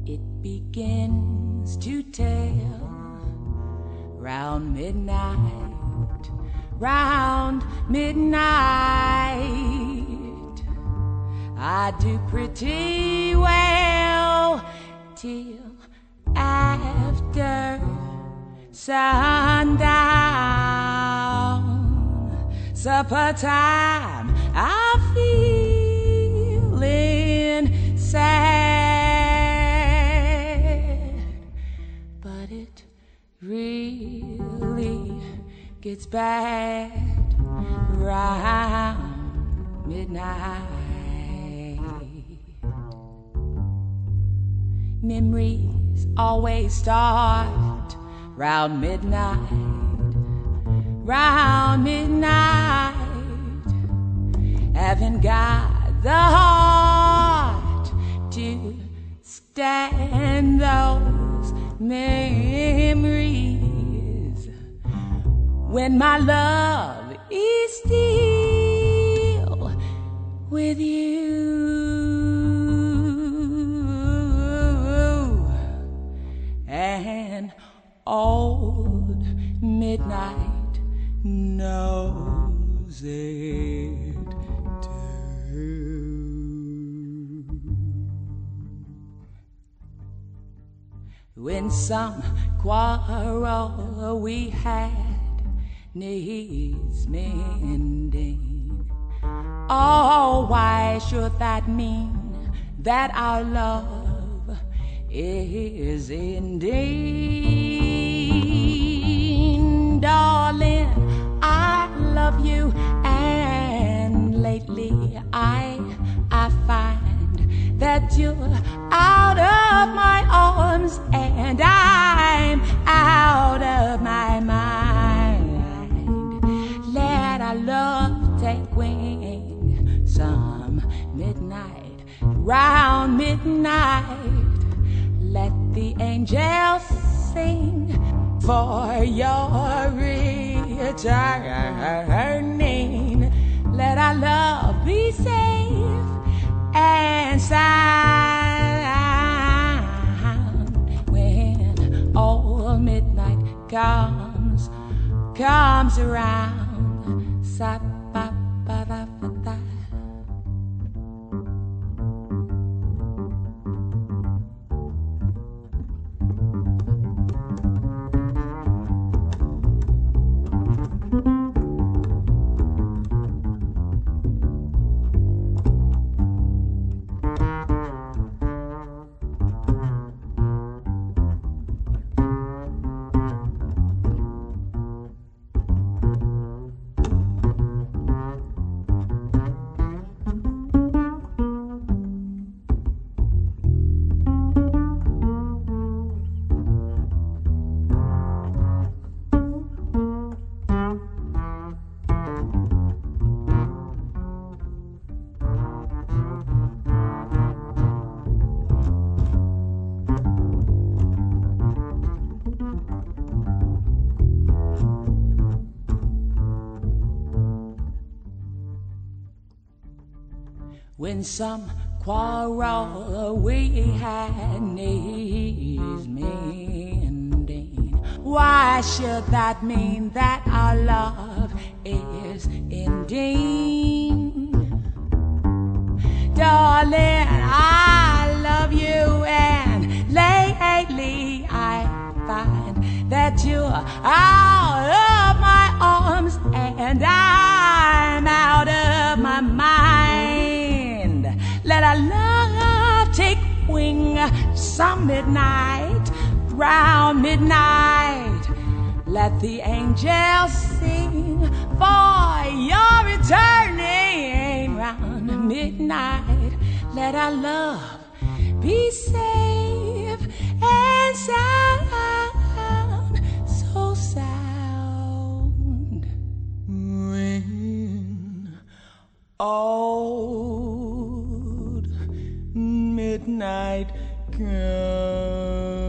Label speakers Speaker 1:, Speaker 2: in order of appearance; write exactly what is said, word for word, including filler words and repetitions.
Speaker 1: It begins to tell round midnight, round midnight. I do pretty well till after sundown. Supper time, I'm feeling sad, but it really gets bad round midnight. Memories always start round midnight, round midnight. Haven't got the heart to stand those memories when my love is still with you. And old midnight knows it too. When some quarrel we had needs mending, oh, why should that mean that our love is ending? Darling, I love you, and lately I I find that you're out of my arms and I'm out of my mind. Let our love take wing some midnight, round midnight. Let the angels sing for your returning. Let our love be safe and sound when all midnight comes, comes around. Sa-ba-ba-da-ba-da. When some quarrel we had needs mending, why should that mean that our love is ending? Darling, I love you, and lately I find that you're out of my arms and I'm out of my mind. Let our love take wing some midnight, round midnight. Let the angels sing for your returning round midnight. Let our love be safe and sound, so sound when old midnight comes.